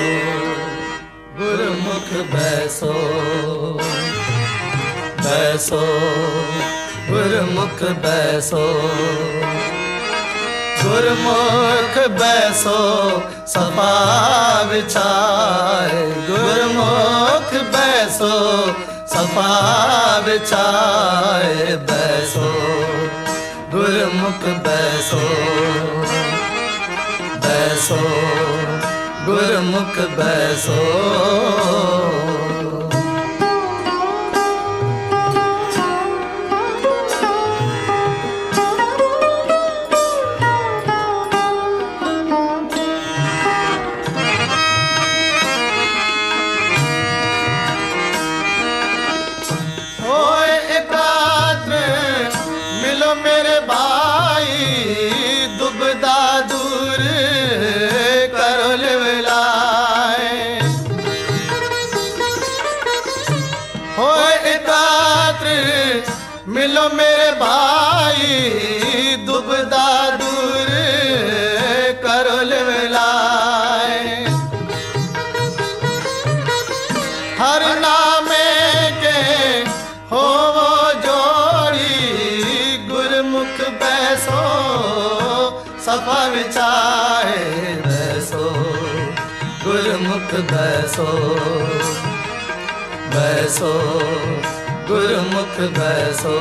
बैसो गुरमुख बैसो, बैसो गुरमुख बैसो, गुरमुख बैसो सफा बिछाए, गुरमुख बैसो सफा बिछाए, बैसो गुरमुख बैसो, बैसो गुरमुख बैसो। होए एकात्र मिलो मेरे भाई, दुबदा दूर करो लिवलाए। होए एकात्र मिलो मेरे भाई, दुबदा दूर करो लिवलाए। हर नामे के हो वो जोड़ी, गुरमुख बैसो सफा बिछाए, बैसो गुरमुख बैसो, बैसो गुरमुख बैसो।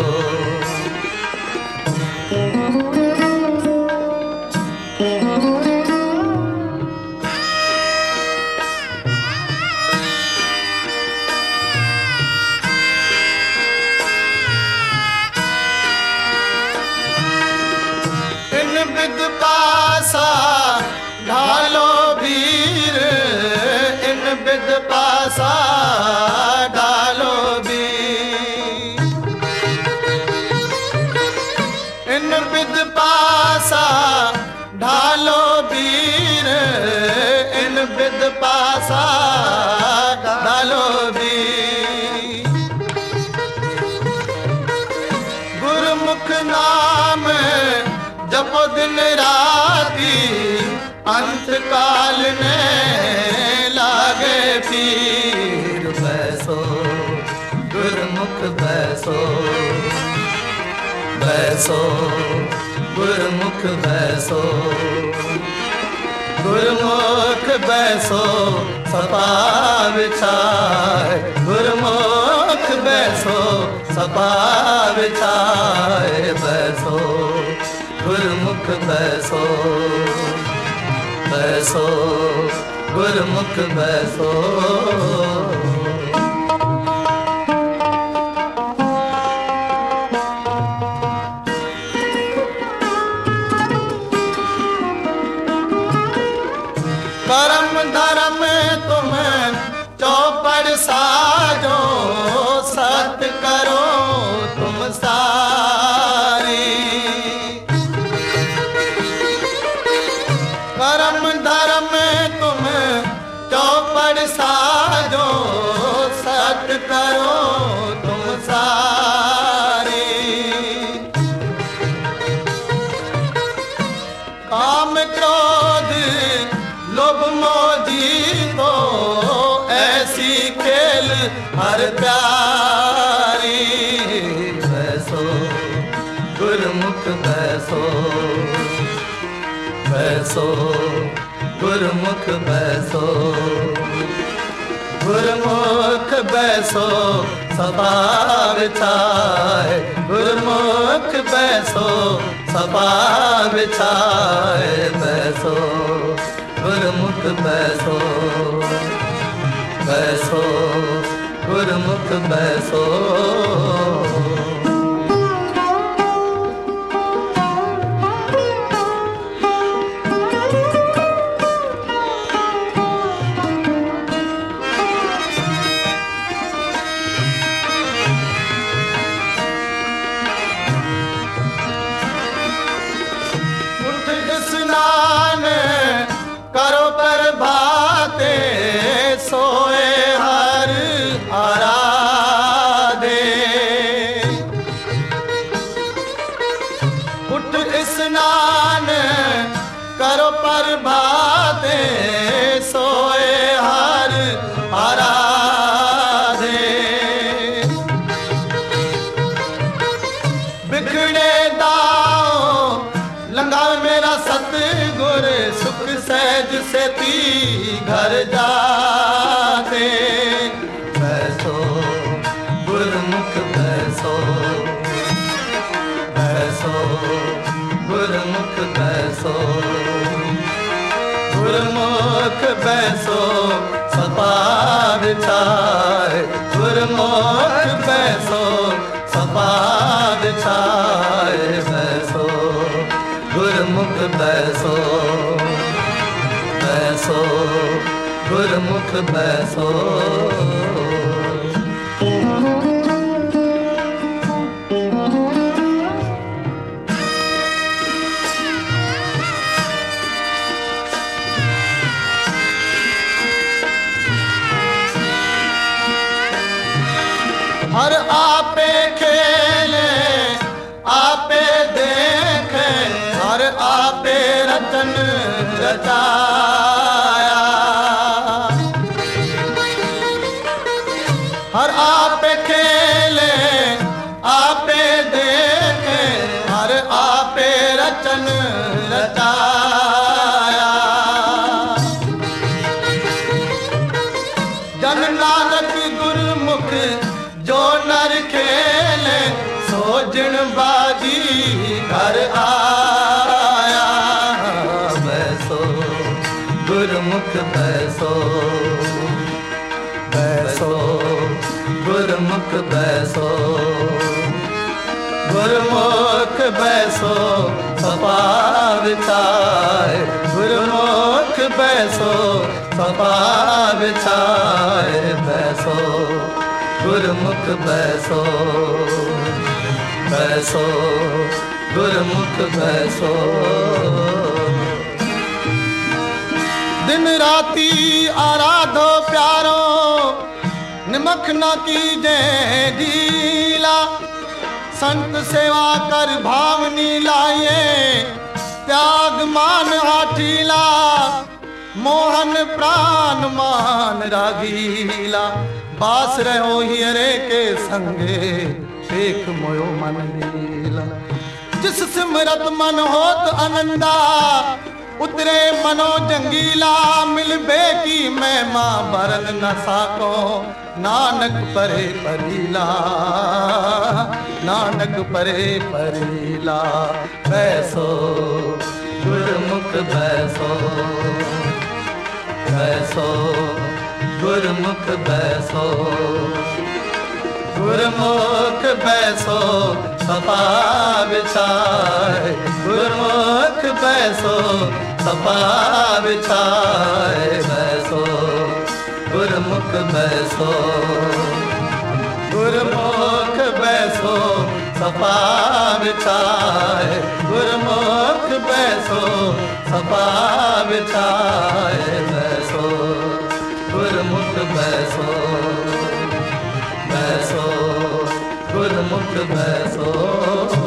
बिद पासा ढालो वीर, इन बिद पासा ढालो वीर, इन बिद पासा ढालो वीर, इन बिद पासा ढालो वीर। गुरमुख नाम जपो दिन राती, अंत काल में लागे पीर, बैसो गुरमुख बैसो, बैसो गुरमुख बैसो, गुरमुख बैसो सफा बिछाए, गुरमुख बैसो सफा बिछाए, बैसो गुरमुख बैसो, बैसो गुरमुख बैसो। करम धर्म तुम चौपड़ साजो, सत करो तुम सारी। करम धर्म तुम चौपड़ साजो, सत करो तुम सारी। काम क्रोध लोभ मोह जीतो, ऐसी खेल हर प्यारी, बैसो गुरमुख बैसो, बैसो गुरमुख बैसो, गुरमुख बैसो सफा बिछाए, गुरमुख बैसो सफा बिछाए, बैसो गुरमुख बैसो, बैसो गुरमुख बैसो। स्नान करो प्रभाते, सोए हर आराधे। उठ स्नान करो प्रभाते, सोए दुखड़े दाओ लंगावे मेरा सतगुर सुख सहज से ती घर जाते बैसो गुरमुख बैसो बैसो गुरमुख बैसो गुरमुख बैसो सपा बिछाए गुरमुख बैसो सपा बिछाए बैसो गुरमुख बैसो बैसो गुरमुख बैसो हर आपे खेले आपे देखे हर आपे रतन रचाया हर आपे खेले आपे देखे हर आपे रचन रचाया जन नानक गुरमुख जो नर खेले सोजन बाजी घर आया बैसो गुरमुख बैसो बैसो गुरमुख बैसो गुरमुख बैसो सपा बिछाए गुरमुख बैसो सपा बिछाए बैसो गुरमुख बैसो बैसो गुरमुख बैसो दिन राती आराधो प्यारो निमख न कीजे ढीला संत सेवा कर भावनी लाए त्याग मान आठीला मोहन प्राण मान रागीला बास रहो हियरे के संगे एक मोयो मन लीला जिस सिमरत मन होत आनंदा उतरे मनो जंगीला मिलबे की महिमा भरन न साको नानक परे परीला नानक परे परीला बैसो गुरमुख बैसो बैसो गुरमुख बैसो गुरमुख बैसो सपा बिछाए गुरमुख बैसो सपा बिछाए बैसो गुरमुख बैसो गुरमुख बैसो सपा बिछाए गुरमुख बैसो सपा बिछाए बैसो गुरमुख बैसो बैसो गुरमुख बैसो